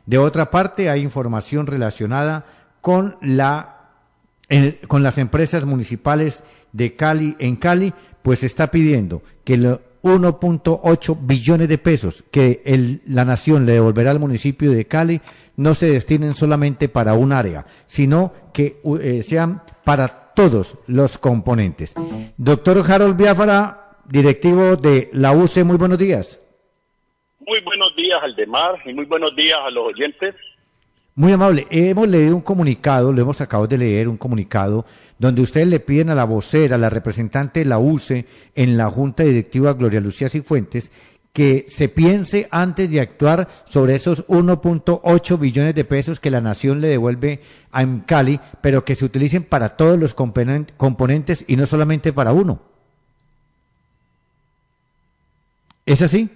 De otra parte, hay información relacionada con con las empresas municipales de Cali. En Cali, pues se está pidiendo que los 1.8 billones de pesos que la nación le devolverá al municipio de Cali no se destinen solamente para un área, sino que sean para todos los componentes. Doctor Harold Biafara, directivo de la UCE, muy buenos días. Muy buenos días, Aldemar, y muy buenos días a los oyentes. Muy amable, hemos leído un comunicado, lo hemos acabado de leer, un comunicado donde ustedes le piden a la vocera, a la representante de la UCE en la Junta Directiva Gloria Lucía Cifuentes, que se piense antes de actuar sobre esos 1.8 billones de pesos que la nación le devuelve a Cali, pero que se utilicen para todos los componentes y no solamente para uno. ¿Es así?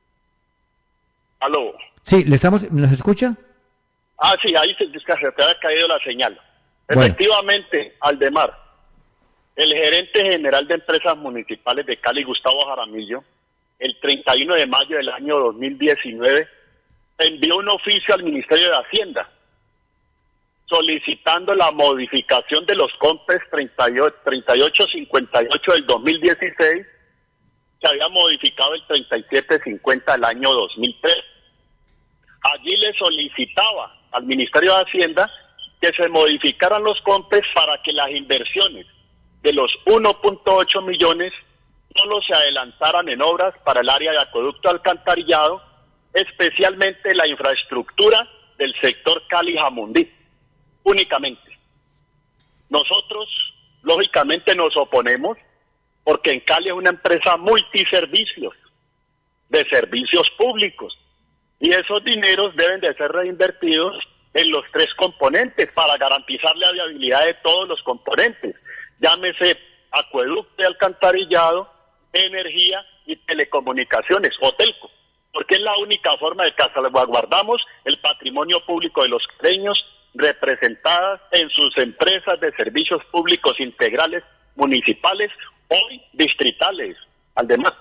Aló. Sí, ¿nos escucha? Sí, ahí se te ha caído la señal. Bueno. Efectivamente, Aldemar, el gerente general de empresas municipales de Cali, Gustavo Jaramillo, el 31 de mayo del año 2019, envió un oficio al Ministerio de Hacienda solicitando la modificación de los COMPES 3858 del 2016, que había modificado el 3750 del año 2003. Allí le solicitaba al Ministerio de Hacienda que se modificaran los COMPES para que las inversiones de los 1.8 millones solo se adelantaran en obras para el área de acueducto alcantarillado, especialmente la infraestructura del sector Cali-Jamundí, únicamente. Nosotros, lógicamente, nos oponemos porque en Cali es una empresa multiservicios, de servicios públicos, y esos dineros deben de ser reinvertidos en los tres componentes para garantizar la viabilidad de todos los componentes, llámese acueducto y alcantarillado, energía y telecomunicaciones, o telco, porque es la única forma de que salvaguardamos el patrimonio público de los caleños representadas en sus empresas de servicios públicos integrales municipales, hoy distritales, además.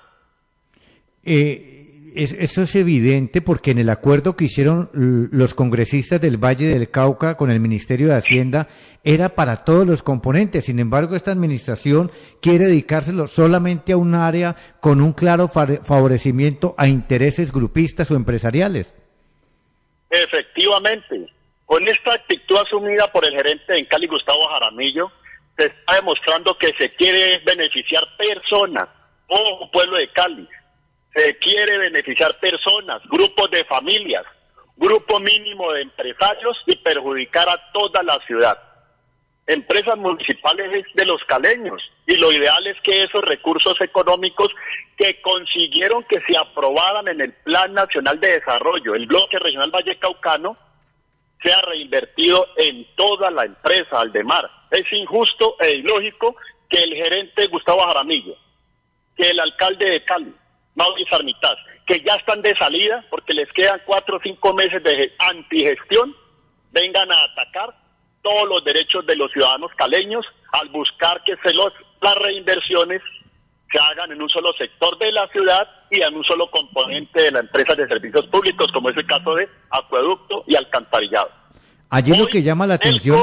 Eso es evidente porque en el acuerdo que hicieron los congresistas del Valle del Cauca con el Ministerio de Hacienda era para todos los componentes. Sin embargo, esta administración quiere dedicárselo solamente a un área con un claro favorecimiento a intereses grupistas o empresariales. Efectivamente, con esta actitud asumida por el gerente en Cali, Gustavo Jaramillo, se está demostrando que se quiere beneficiar personas, o pueblo de Cali, se quiere beneficiar personas, grupos de familias, grupo mínimo de empresarios y perjudicar a toda la ciudad. Empresas municipales es de los caleños y lo ideal es que esos recursos económicos que consiguieron que se aprobaran en el Plan Nacional de Desarrollo, el bloque regional Valle Caucano, sea reinvertido en toda la empresa Aldemar. Es injusto e ilógico que el gerente Gustavo Jaramillo, que el alcalde de Cali, Mauricio Armitaz, que ya están de salida porque les quedan 4 o 5 meses de antigestión, vengan a atacar todos los derechos de los ciudadanos caleños al buscar que las reinversiones se hagan en un solo sector de la ciudad y en un solo componente de la empresa de servicios públicos, como es el caso de acueducto y alcantarillado. Allí hoy, lo que llama la atención,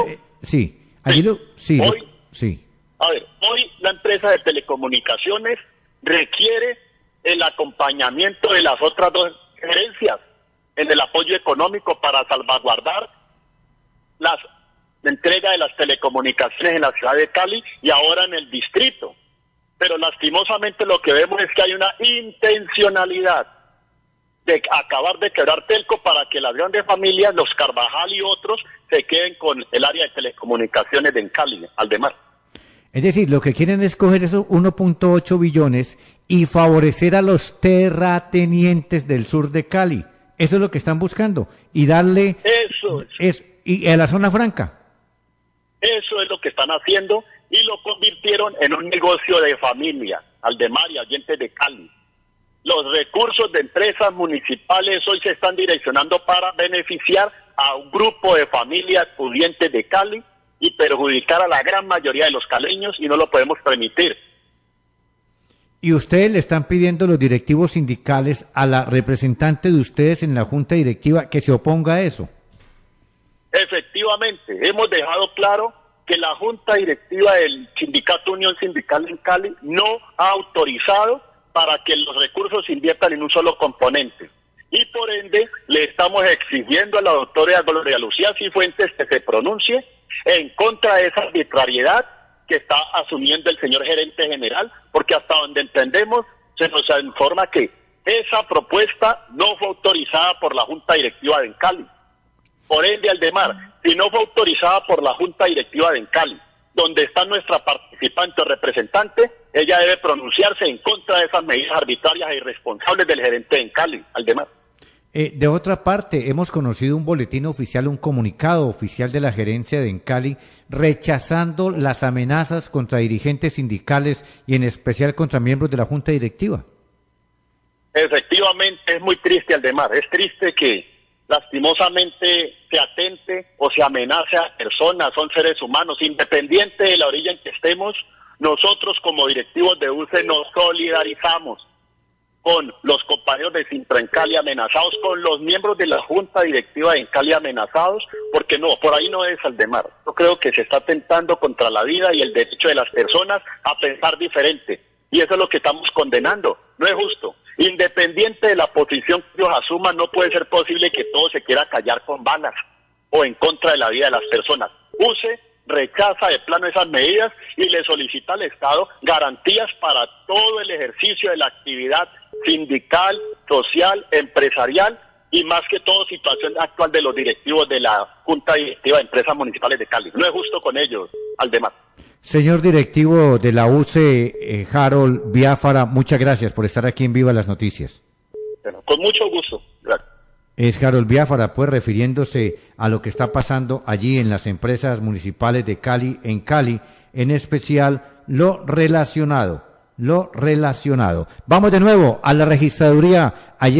hoy la empresa de telecomunicaciones requiere el acompañamiento de las otras dos gerencias en el apoyo económico para salvaguardar la entrega de las telecomunicaciones en la ciudad de Cali y ahora en el distrito. Pero lastimosamente lo que vemos es que hay una intencionalidad de acabar de quebrar Telco para que las grandes familias, los Carvajal y otros, se queden con el área de telecomunicaciones en Cali, Aldemar. Es decir, lo que quieren es coger esos 1.8 billones y favorecer a los terratenientes del sur de Cali. Eso es lo que están buscando. Y darle... y a la zona franca. Eso es lo que están haciendo y lo convirtieron en un negocio de familia, Aldemar y oyentes de Cali. Los recursos de empresas municipales hoy se están direccionando para beneficiar a un grupo de familias pudientes de Cali y perjudicar a la gran mayoría de los caleños y no lo podemos permitir. ¿Y ustedes le están pidiendo los directivos sindicales a la representante de ustedes en la junta directiva que se oponga a eso? Efectivamente, hemos dejado claro que la junta directiva del sindicato Unión Sindical en Cali no ha autorizado para que los recursos se inviertan en un solo componente. Y por ende, le estamos exigiendo a la doctora Gloria Lucía Cifuentes que se pronuncie en contra de esa arbitrariedad que está asumiendo el señor gerente general, porque hasta donde entendemos, se nos informa que esa propuesta no fue autorizada por la junta directiva de Cali. Por ende, Aldemar, si no fue autorizada por la junta directiva de Cali, donde está nuestra participante o representante, ella debe pronunciarse en contra de esas medidas arbitrarias e irresponsables del gerente en Cali, Aldemar. De otra parte, hemos conocido un boletín oficial, un comunicado oficial de la gerencia de Encali rechazando las amenazas contra dirigentes sindicales y en especial contra miembros de la junta directiva. Efectivamente, es muy triste, Aldemar, es triste que lastimosamente se atente o se amenace a personas, son seres humanos, independiente de la orilla en que estemos. Nosotros como directivos de UCE nos solidarizamos con los compañeros de Sintra en Cali amenazados, con los miembros de la junta directiva en Cali amenazados, porque no, por ahí no es, Aldemar. Yo creo que se está atentando contra la vida y el derecho de las personas a pensar diferente, y eso es lo que estamos condenando. No es justo. Independiente de la posición que ellos asuman, no puede ser posible que todo se quiera callar con balas o en contra de la vida de las personas. UCE rechaza de plano esas medidas y le solicita al Estado garantías para todo el ejercicio de la actividad sindical, social, empresarial y más que todo situación actual de los directivos de la Junta Directiva de Empresas Municipales de Cali. No es justo con ellos, Aldemar. Señor directivo de la UCE, Harold Biafara, muchas gracias por estar aquí en Viva las Noticias. Bueno, con mucho gusto. Gracias. Es Harold Biafara, pues refiriéndose a lo que está pasando allí en las empresas municipales de Cali, en especial lo relacionado. Vamos de nuevo a la registraduría. Allí